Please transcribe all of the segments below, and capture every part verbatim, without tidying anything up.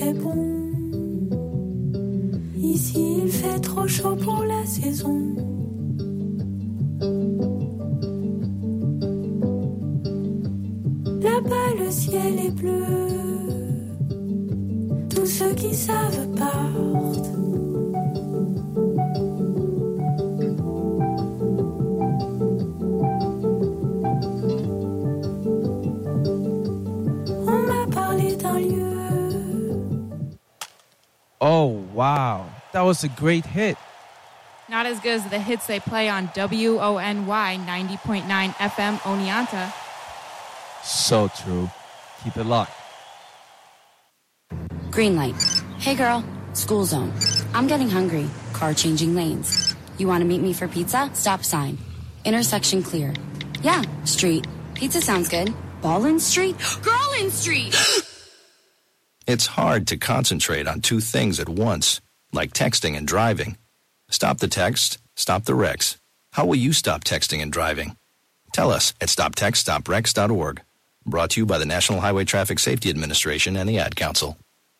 fait bon. Ici il fait trop chaud pour la saison. Là-bas le ciel est bleu. Tous ceux qui savent partent. On m'a parlé d'un lieu. Oh, wow. That was a great hit. Not as good as the hits they play on W O N Y ninety point nine F M Oneonta. So true. Keep it locked. Green light. Hey girl, school zone. I'm getting hungry. Car changing lanes. You want to meet me for pizza? Stop sign. Intersection clear. Yeah, street. Pizza sounds good. Ballin Street? Girlin Street! It's hard to concentrate on two things at once, like texting and driving. Stop the text, stop the wrecks. How will you stop texting and driving? Tell us at stop text stop wrecks dot org. Brought to you by the National Highway Traffic Safety Administration and the Ad Council.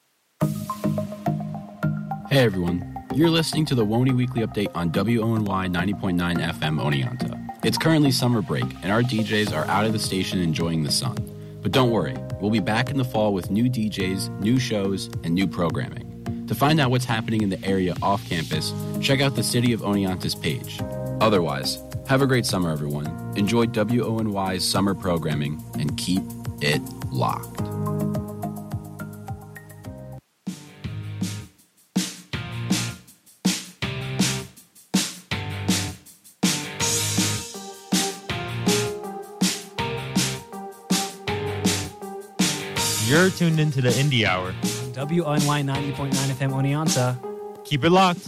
Hey everyone, you're listening to the W O N Y Weekly Update on W O N Y ninety point nine F M Oneonta. It's currently summer break, and our D Js are out of the station enjoying the sun. But don't worry, we'll be back in the fall with new D Js, new shows, and new programming. To find out what's happening in the area off campus, check out the City of Oneonta's page. Otherwise, have a great summer, everyone. Enjoy W O N Y's summer programming, and keep it locked. You're tuned into the Indie Hour. W O N Y ninety point nine F M Oneonta. Keep it locked.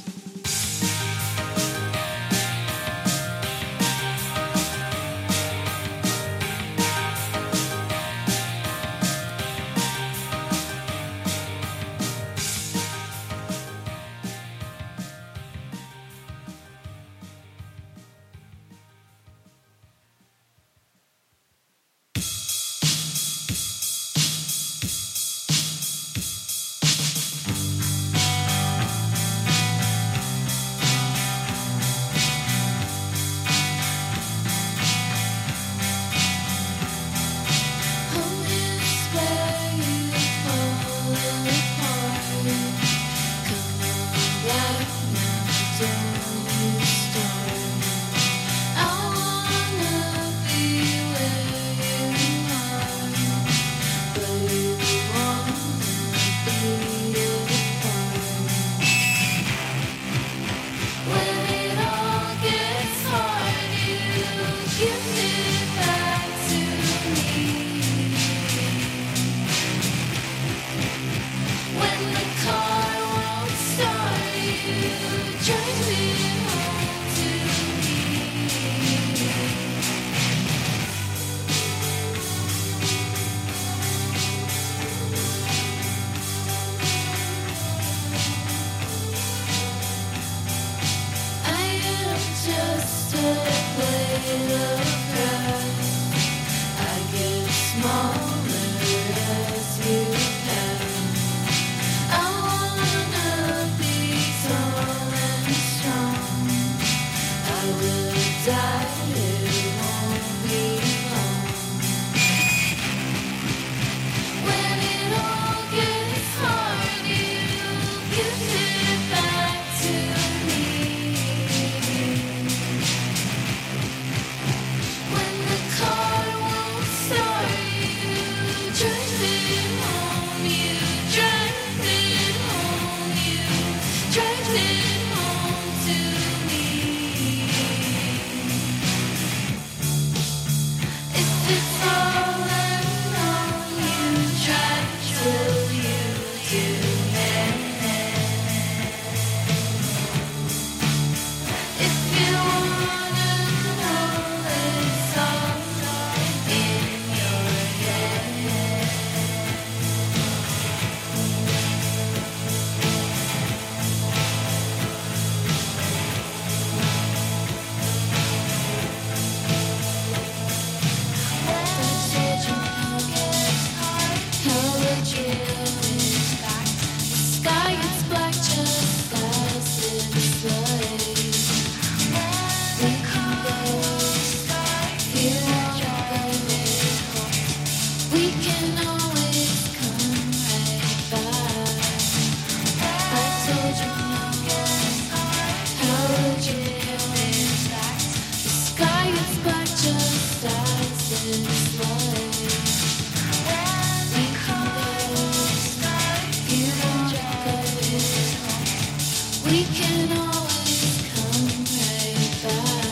We can always come right back.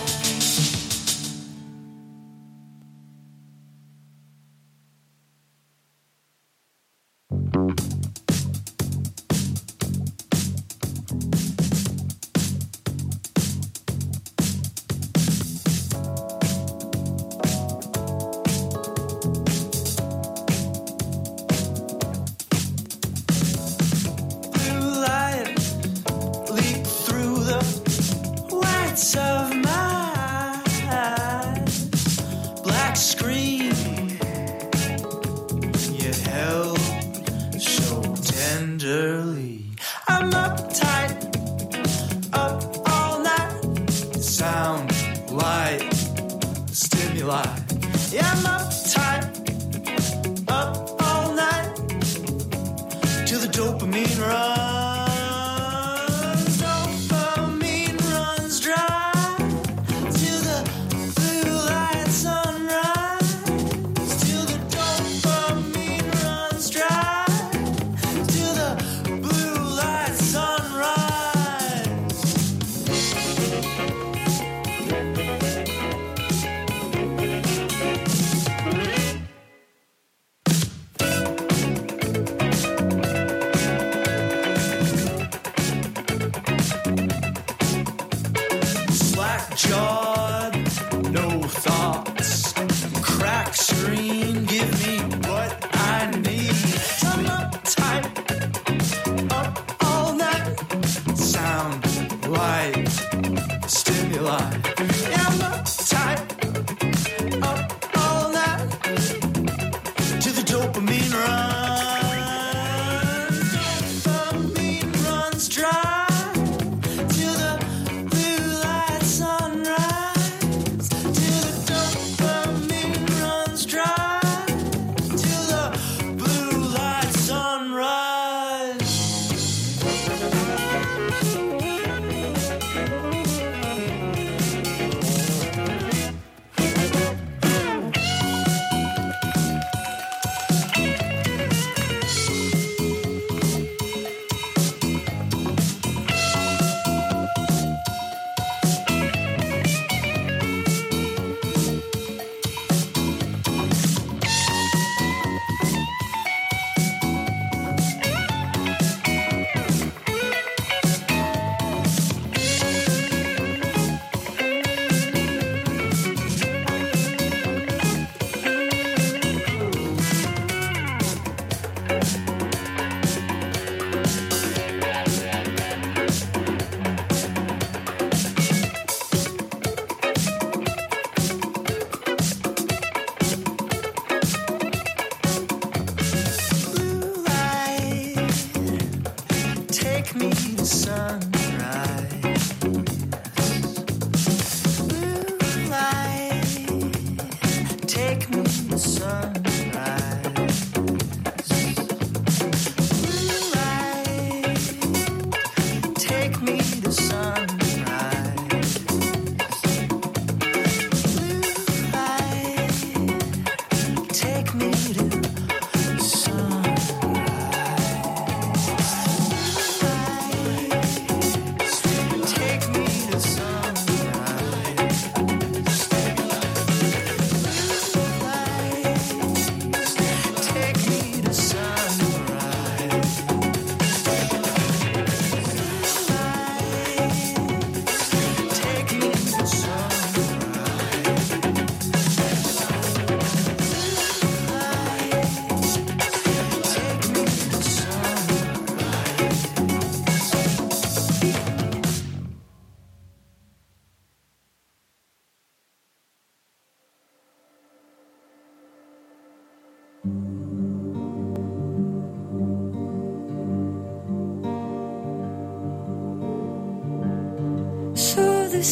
So the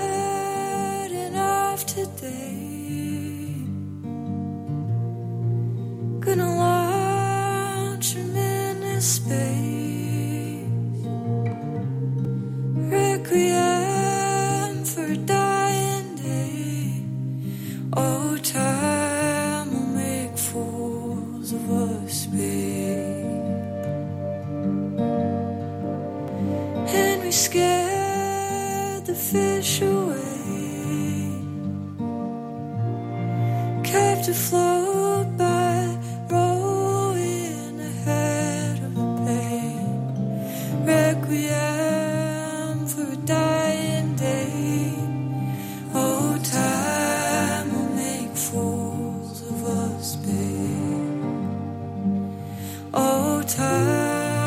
sudden of today, gonna launch him into space, requiem for a dying day. Oh, time will make fools of us, babe. And we we scared the fish away, kept afloat by rowing ahead of the pain. Requiem for a dying day. Oh, time will make fools of us, babe. Oh, time.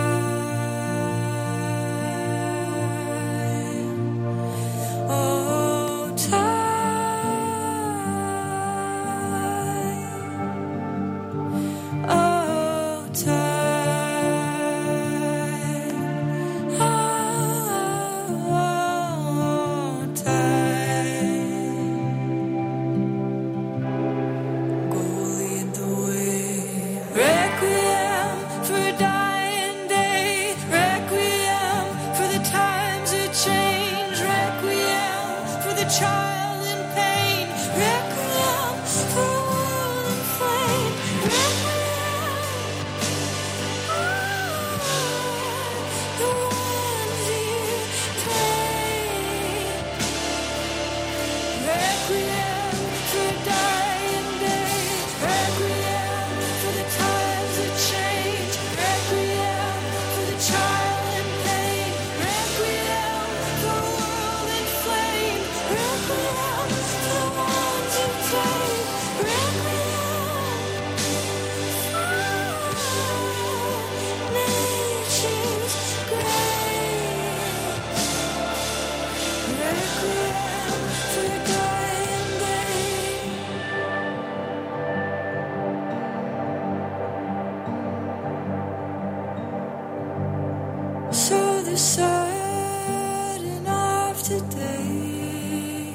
So the sudden of today,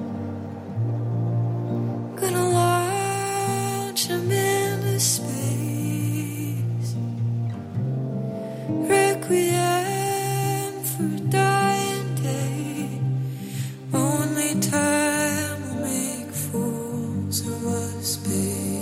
gonna launch them into space. Requiem for a dying day. Only time will make fools of us, babe.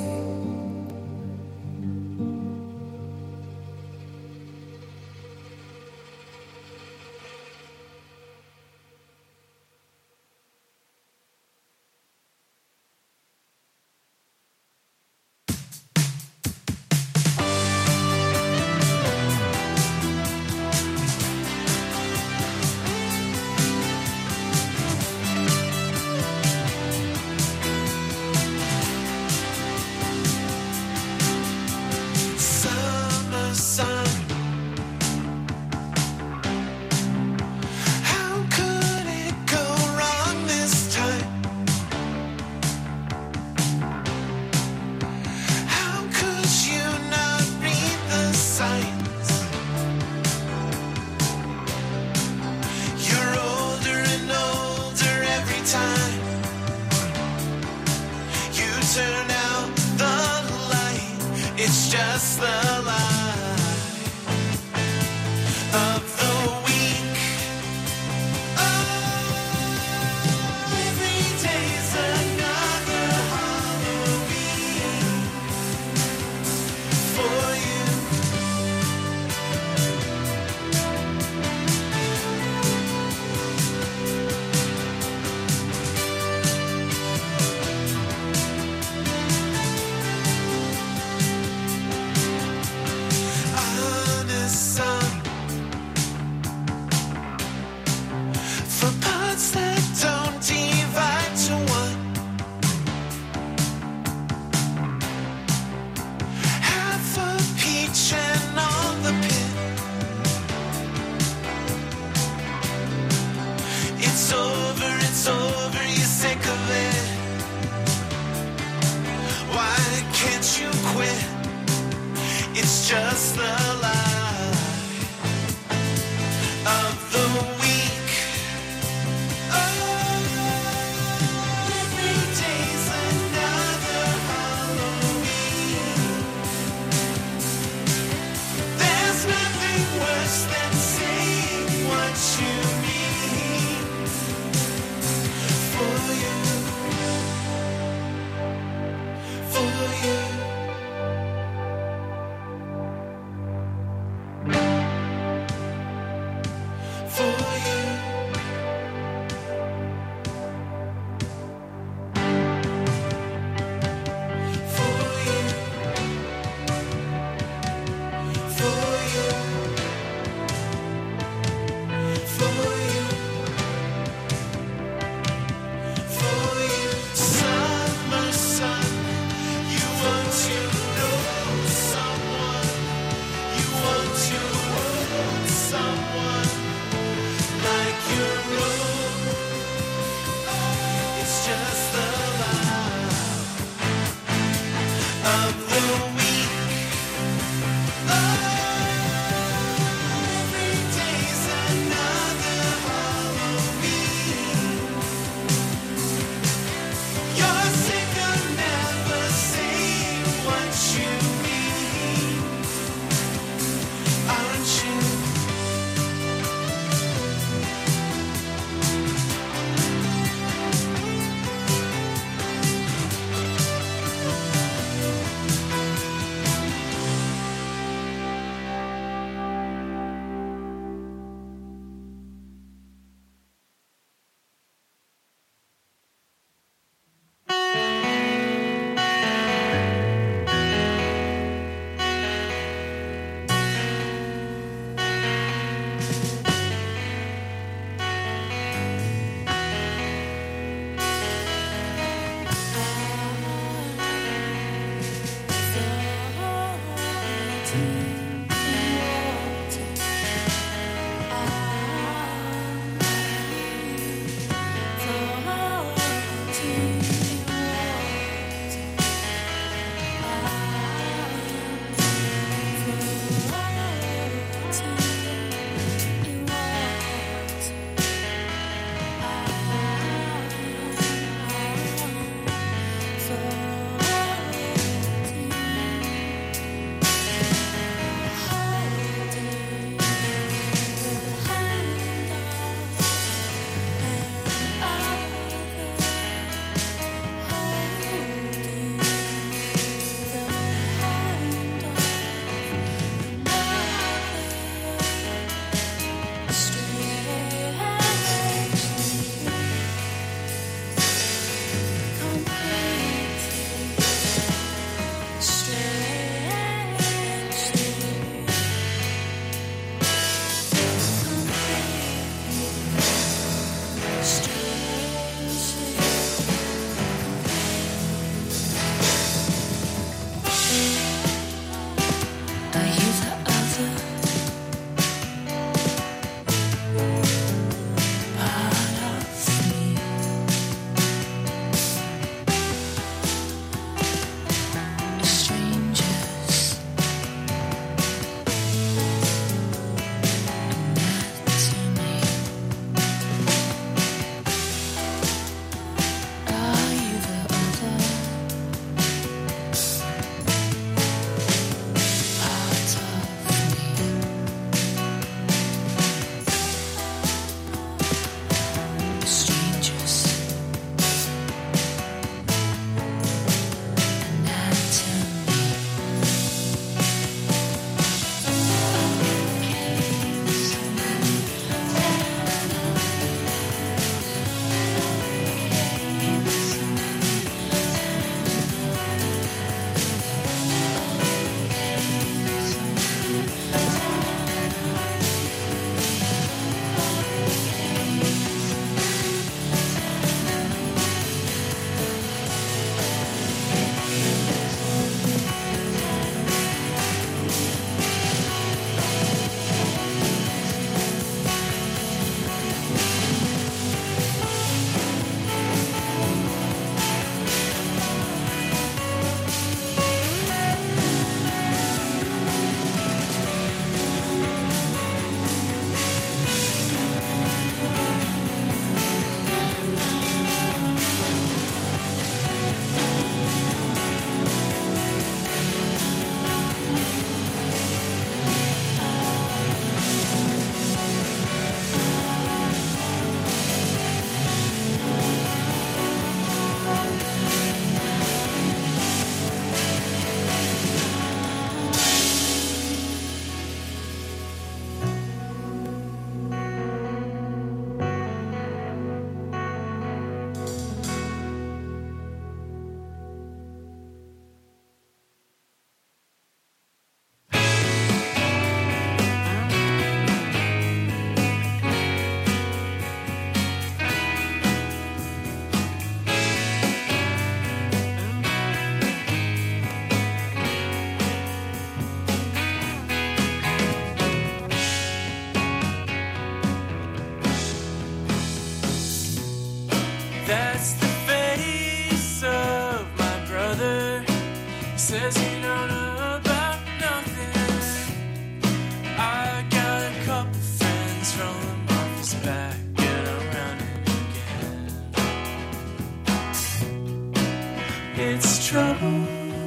trouble.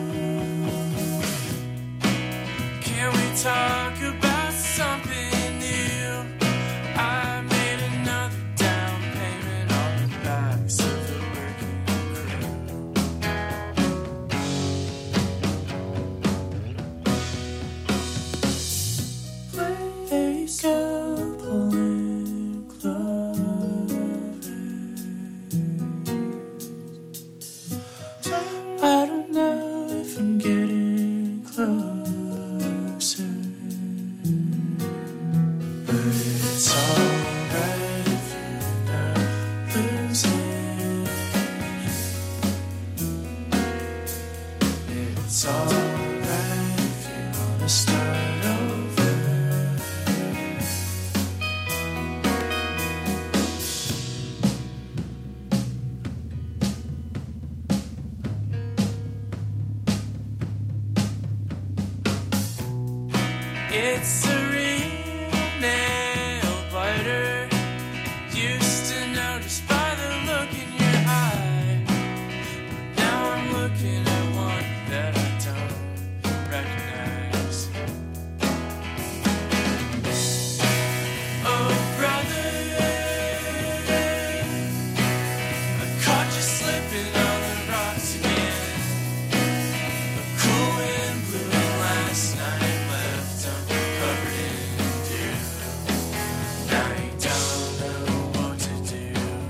Can we talk about something new? I made another down payment on the backs of the working crew. Place pulling clovers. I don't know if I'm getting closer, but it's alright if you're not losing. It's alright if you wanna start over. It's a real nail biter. Used to notice by the look in your eye. Now I'm looking at one that I don't recognize. Oh, brother, I caught you slipping on the rocks again. A cool wind blew in last night, left uncovered in dew. Now you don't know what to do.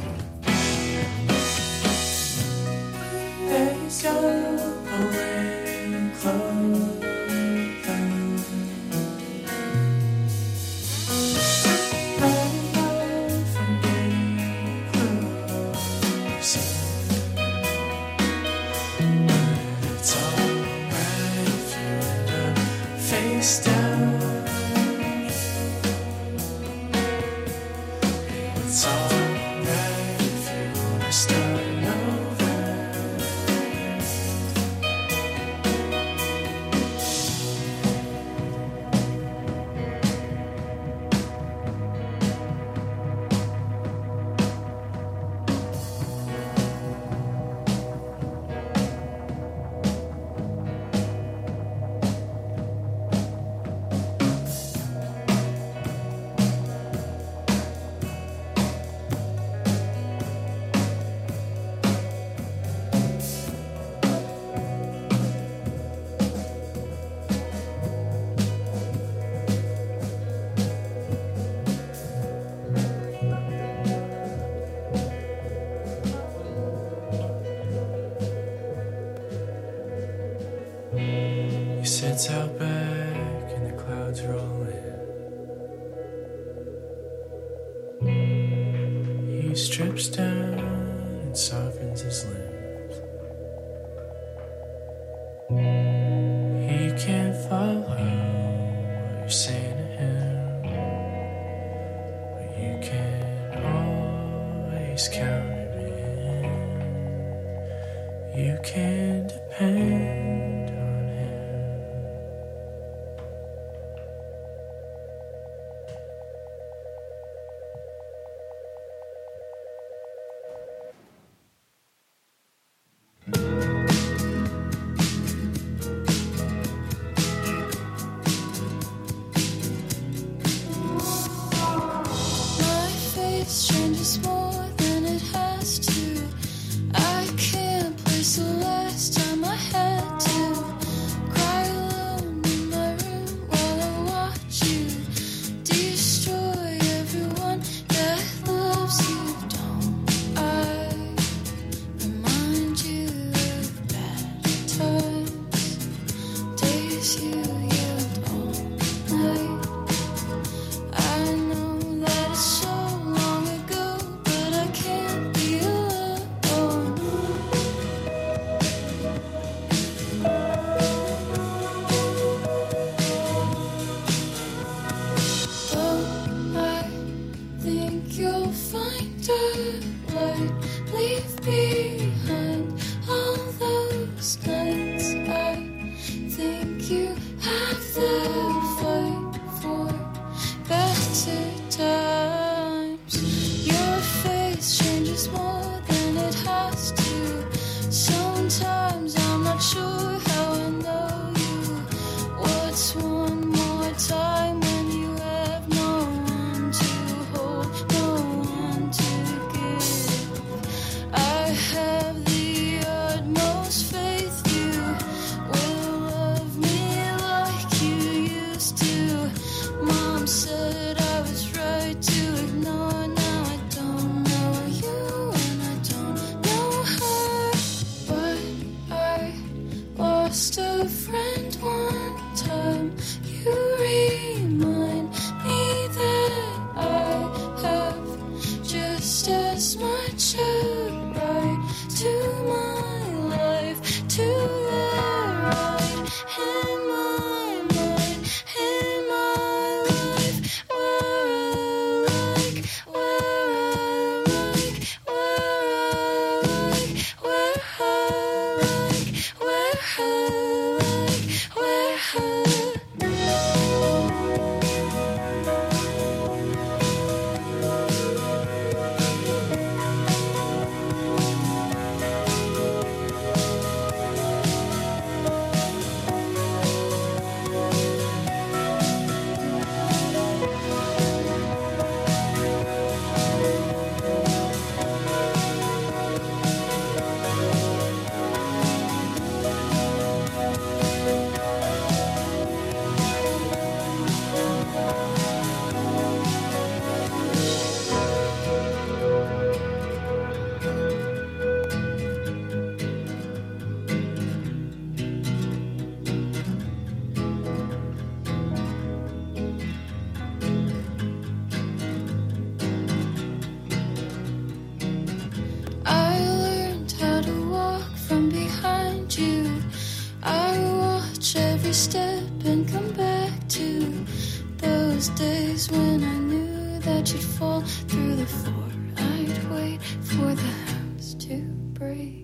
Days go away close. I don't know if I'm getting closer. It's alright if you end up face down. It's alright if you wanna start over. He sits out back and the clouds roll in. He strips down and softens his limbs. He can't follow what you're saying to him, but you can always count it in. You can depend on him. My face changes more than it has to. I can't place the last time I had to cry alone in my room while I watch you destroy everyone that loves you. Don't I remind you of bad times, days you yelled all night? I know that it's so long ago, but I can't be alone. Don't I think you'll find a light? Leave behind all those nights. I think you have the fight for better times. Your face changes more than it has to. Sometimes I'm not step and come back to those days when I knew that you'd fall through the floor. I'd wait for the house to break.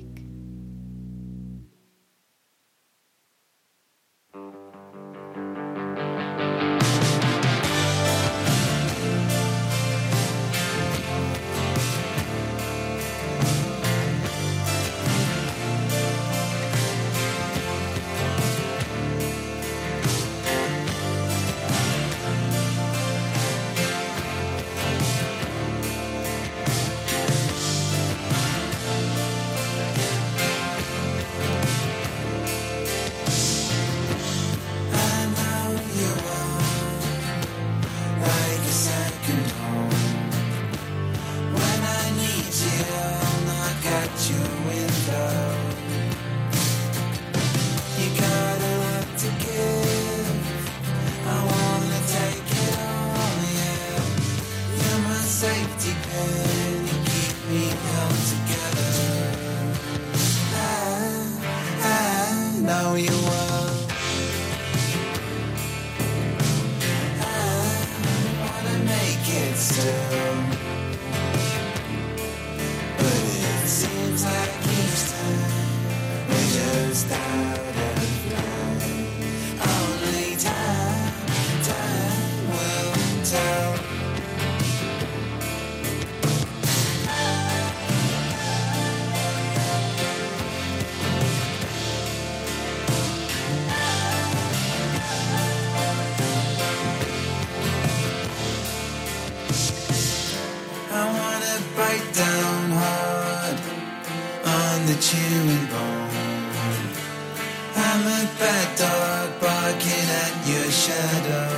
chewing bone. I'm a bad dog barking at your shadow.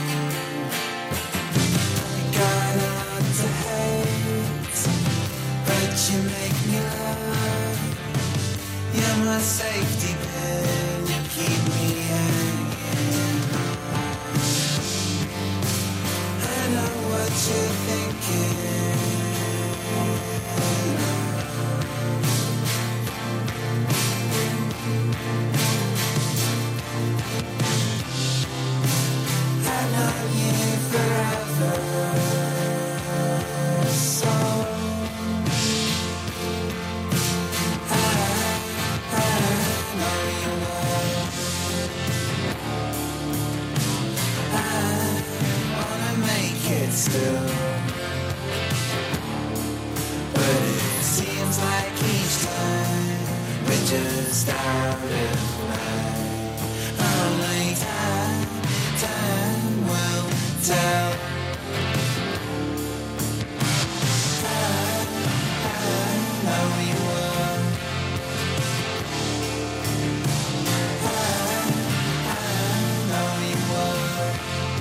You got a lot to hate, but you make me love. You're my safety pin, you keep me hanging on. I know what you're thinking. Still, but it seems like each time we're just out of line. Only time, time will tell. I, I know you will. I, I know you will.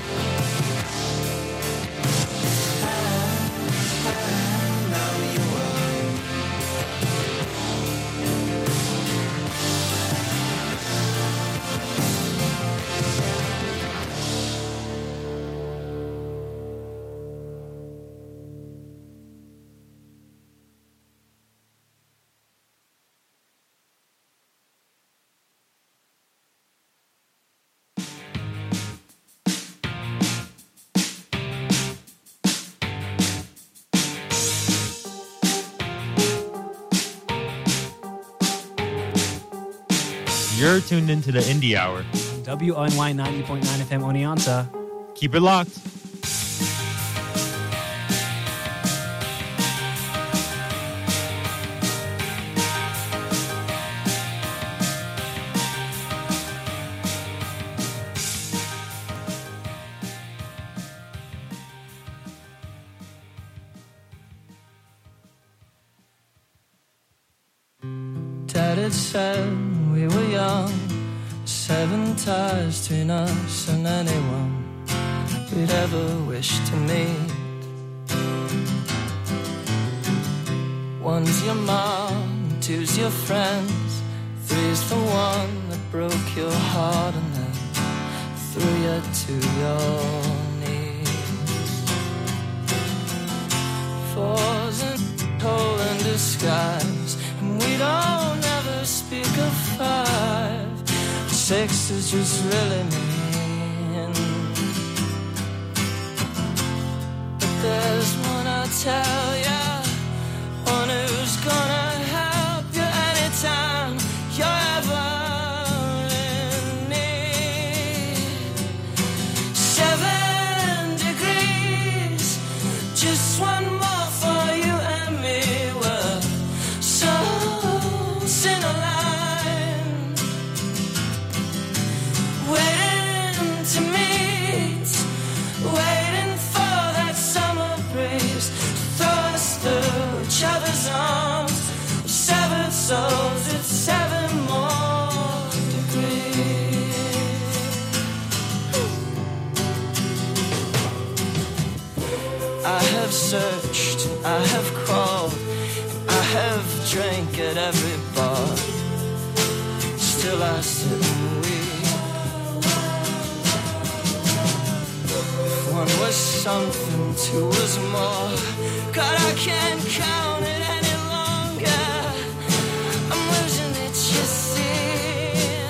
You're tuned into the Indie Hour. W O N Y ninety point nine F M Oneonta. Keep it locked. Dad had said we were young, seven ties between us and anyone we'd ever wish to meet. One's your mom, two's your friends, three's the one that broke your heart and then threw you to your knees. Four's a hole in disguise, and we don't ever speak of five. six is just really mean. But there's one I'll tell ya, one who's gonna help you anytime you're ever in need. Seven degrees, just one more for you and me. We're souls in a line, waiting to meet, waiting for that summer breeze to throw us through each other's arms. Seven souls, it's seven more degrees. I have searched, I have crawled, I have drank at every bar. Still I sit and weep. If one was something, two was more. God, I can't count it any longer. I'm losing it, you see.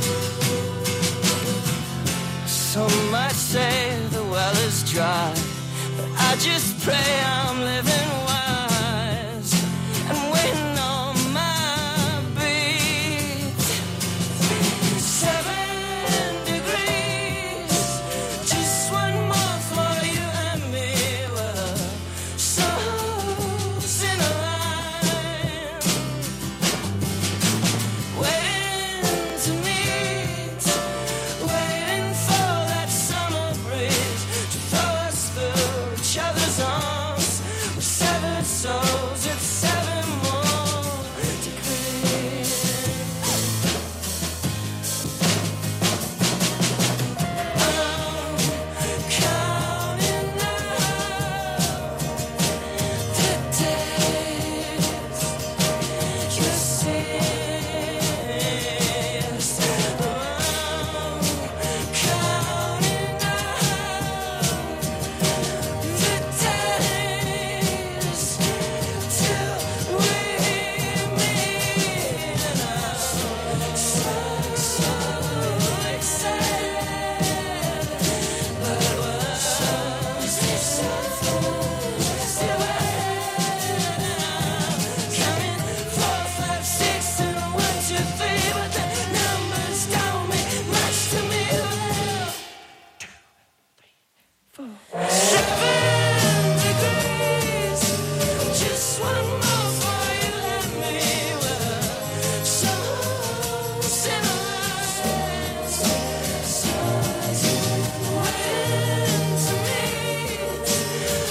Some might say the well is dry, but I just pray I'm living wise and waiting on my beat. Seven degrees, just one more for you and me. We're souls in a line, waiting to meet, waiting for that summer breeze to throw us through each other's arms. We're seven souls, it's seven more degrees. I'm counting now the days you see. Yes, I'm counting now the days till we meet, and I'm so, so excited. But we're so, so still ahead, and I'm counting four, five, six, and one, two, three, but the numbers don't mean much to me. Seven degrees, just one more for you and me. We're souls in a line, souls waiting to meet,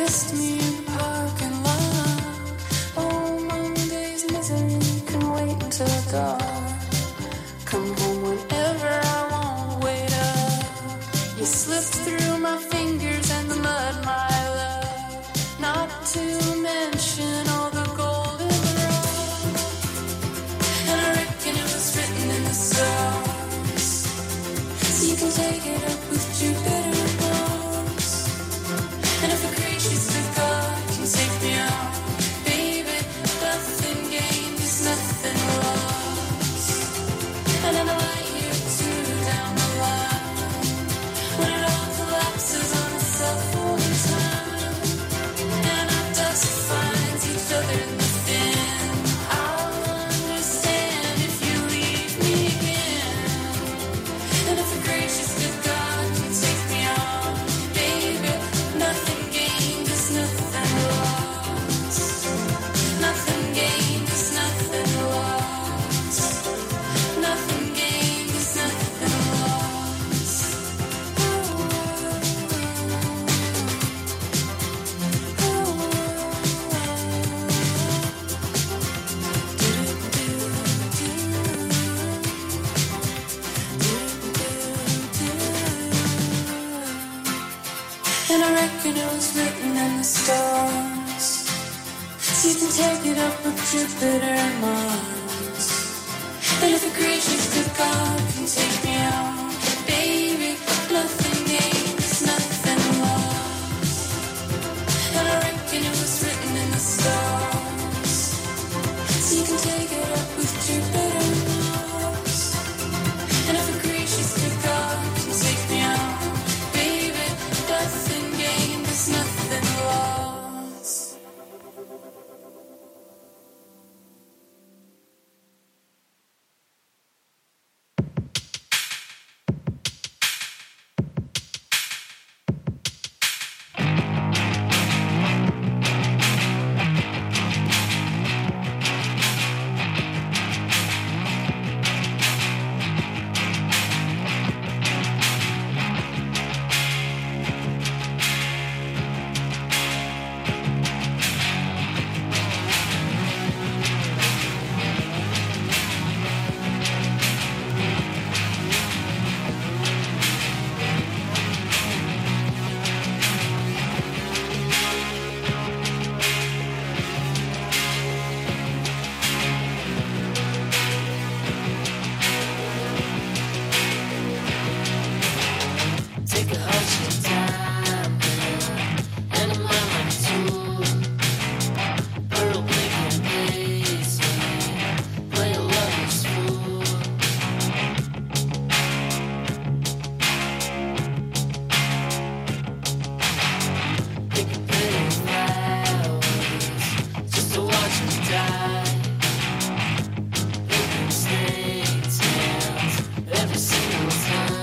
kissed me in the parking lot. Oh, Monday's misery can wait until dawn. Come home whenever I want, wait up. You slipped through my fingers and the mud, my love. Not to mention all the gold in the road. And I reckon it was written in the stars. So you can take it up with Jupiter bones. And if a gracious to God can take me out, baby, nothing gained is nothing lost. And then I lie here too down the line, when it all collapses on itself one time, and our dust finds each other in the thin. I'll understand if you leave me again. And if a gracious good God can take me out, baby, nothing gained is nothing lost. Nothing gained is nothing lost. Nothing gained is nothing lost. And I reckon it was written in the stars. So you can take it up with Jupiter and Mars. And if a gracious good God can take me out, baby, nothing gained is nothing lost. And I reckon it was written in the stars. So you can take it up with Jupiter and Mars. And if a gracious good God can take me out, baby, nothing gained is nothing lost. Take a hush of time, and a moment too. Pearl pink and paisley, play a lover's fool. Pick a pretty flowers, just to watch them die. Picking snake tails every single time.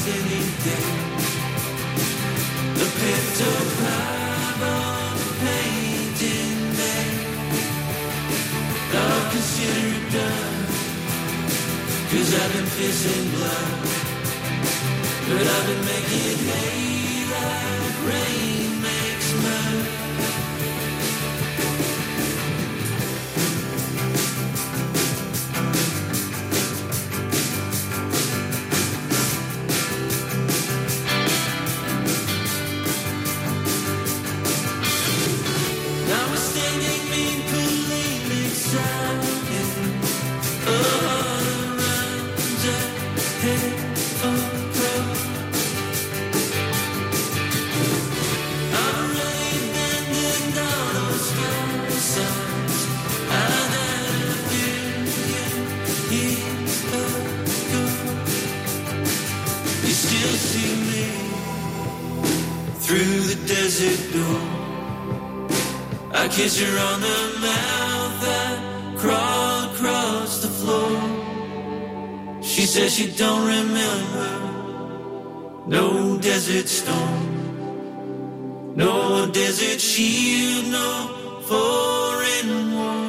anything. The pictogram on the painting there, I'll consider it done, 'cause I've been pissing blood, but I've been making hay like rain makes mud. Now we're standing mean, polemic sounding. Oh, runs ahead of growth. I'm really bending down those strong signs. I've had a billion years ago. You still see me through the desert door. I kiss her on the mouth, I crawl across the floor. She says she don't remember no desert storm, no desert shield, no foreign war.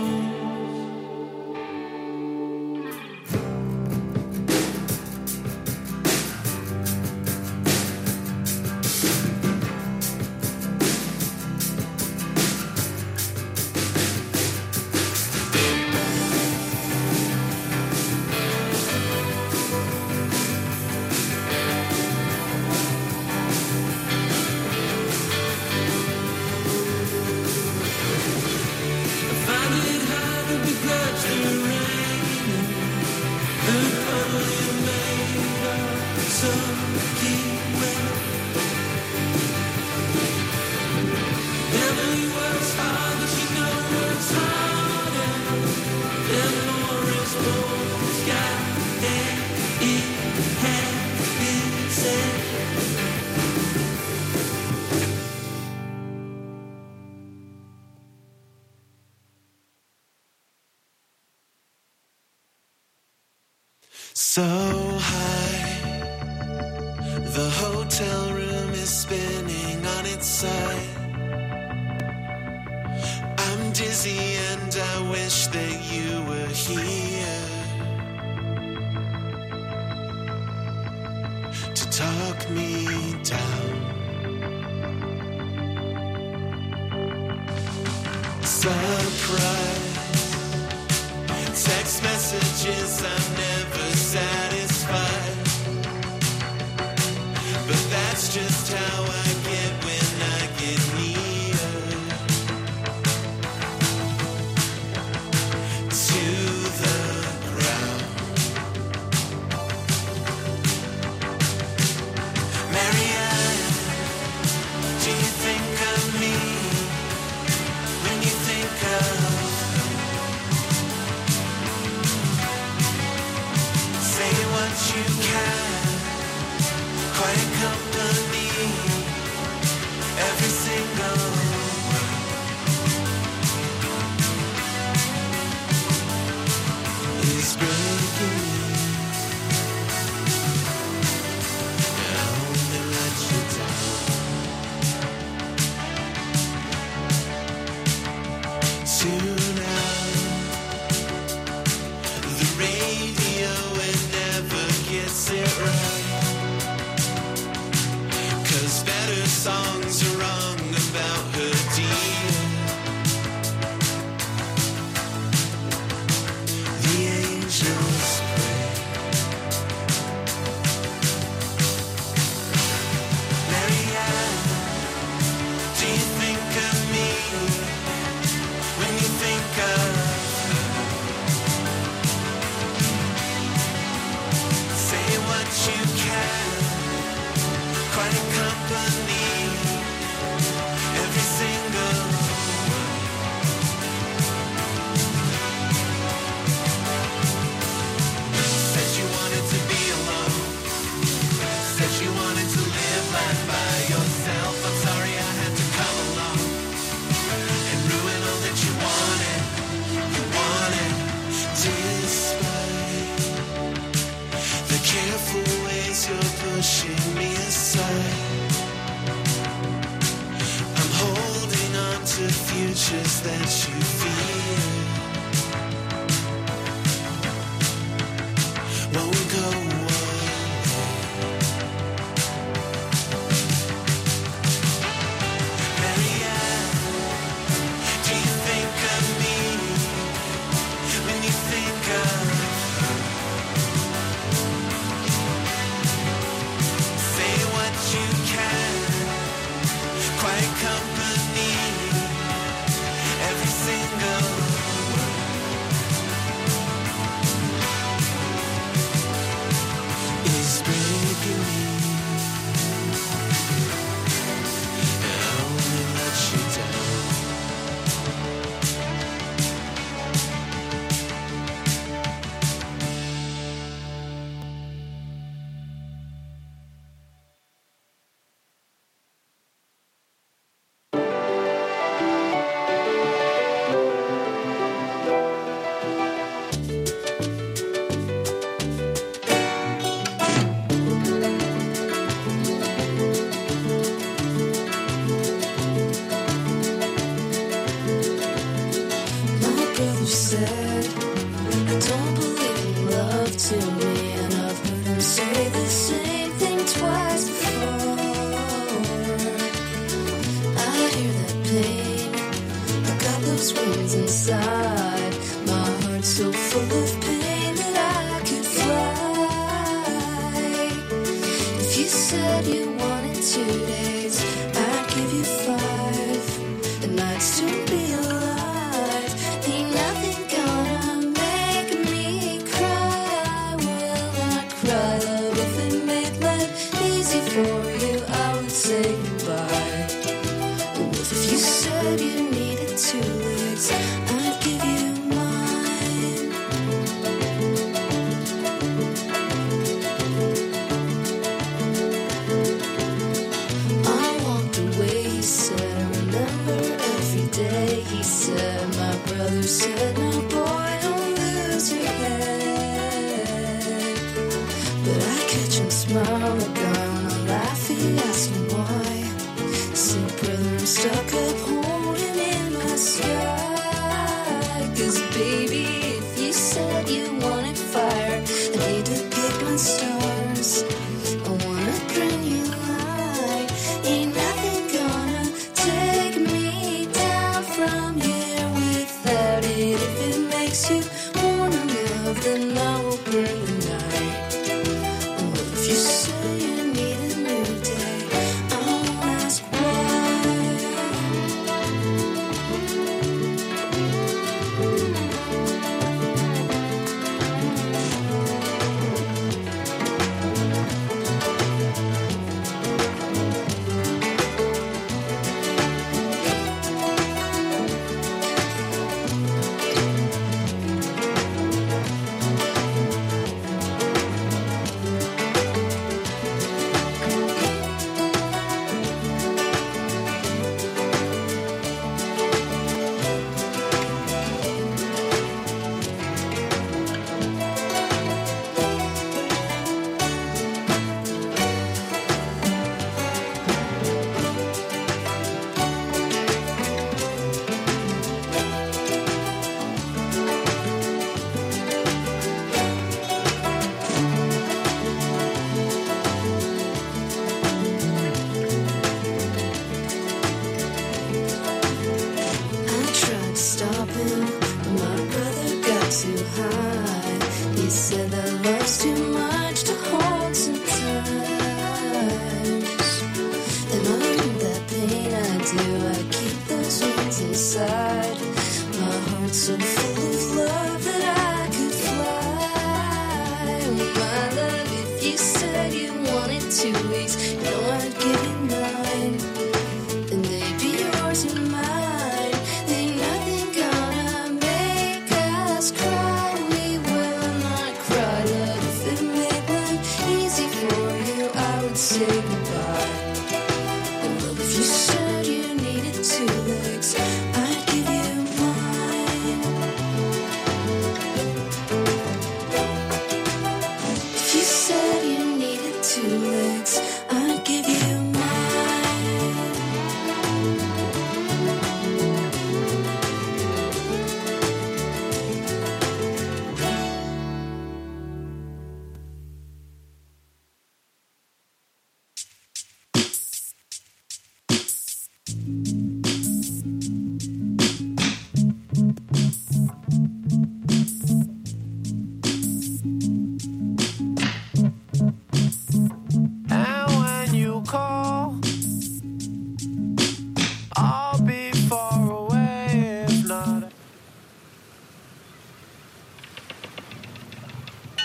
So high, the hotel room is spinning on its side. I'm dizzy and I wish that you were here to talk me down. Surprise, text messages I'm never satisfied, but that's just how I get when I get near to the ground. Marianne, do you think of me when you think of what you can, quiet company, every single word is breaking me, and I only let you down. Tune out the radio and never gets it right, 'cause better songs are wrong about her dear. The angels pray. Marianne, do you think of me when you think of what you can, quite a company, things that you feel won't go away. Marianne, do you think of me when you think of her? Say what you can, quiet company, every single word is breaking me, and I only let you down. My brother said, I don't believe in love to me, and I've heard him say the same thing twice before. I hear that pain, I got those winds inside, my heart's so full of pain that I could fly. If you said you wanted two days, I'd give you five, and I'd still be alive. Ain't nothing gonna make me cry. I will not cry, love. If it made life easy for you, I would say goodbye. And if you said you needed two legs, I'd give you mine. I walked away, he said, I remember every day. He said, my brother said, no boy, don't lose your head. But I catch him smile like I'm a laugh, he asked me why. Said, brother, I'm stuck up holding in my sky. Cause baby, if you said you wanted fire, I need to pick my stars. I wanna bring you light. Ain't nothing gonna take me down from here without it. If it makes you wanna love, then I will burn the night. Well, if you say you need a new day, I won't ask why. I tried to stop him, but my brother got too high. He said that love's too much to hold sometimes. And under that pain I do, I keep those wings inside. My heart's so full of love that I could fly. My love, if you said you wanted two weeks, you know I'd give you nine. And they'd be yours and mine. Ain't nothing gonna make us cry. We will not cry, love. If it made life easy for you, I would say goodbye. And love, if you said you needed two legs, I'd give you mine. If you said you needed two legs, I'd give you mine.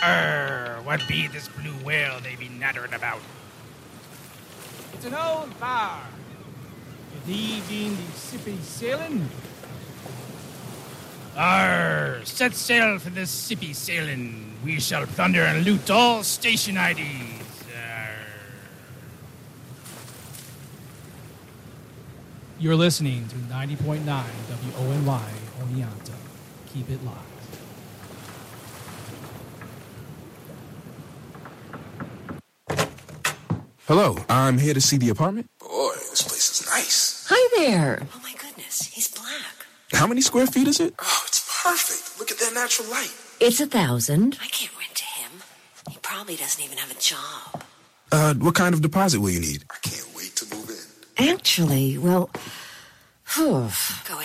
Arr, what be this blue whale they be nattering about? It's an old bar. Ye been the sippy sailing? Arr, set sail for this sippy sailing. We shall plunder and loot all station I Ds. Arr. You're listening to ninety point nine W O N Y Oneonta. Keep it locked. Hello, I'm here to see the apartment. Boy, this place is nice. Hi there. Oh my goodness, he's black. How many square feet is it? Oh, it's perfect. Look at that natural light. It's a thousand. I can't rent to him. He probably doesn't even have a job. Uh, what kind of deposit will you need? I can't wait to move in. Actually, well, whew, go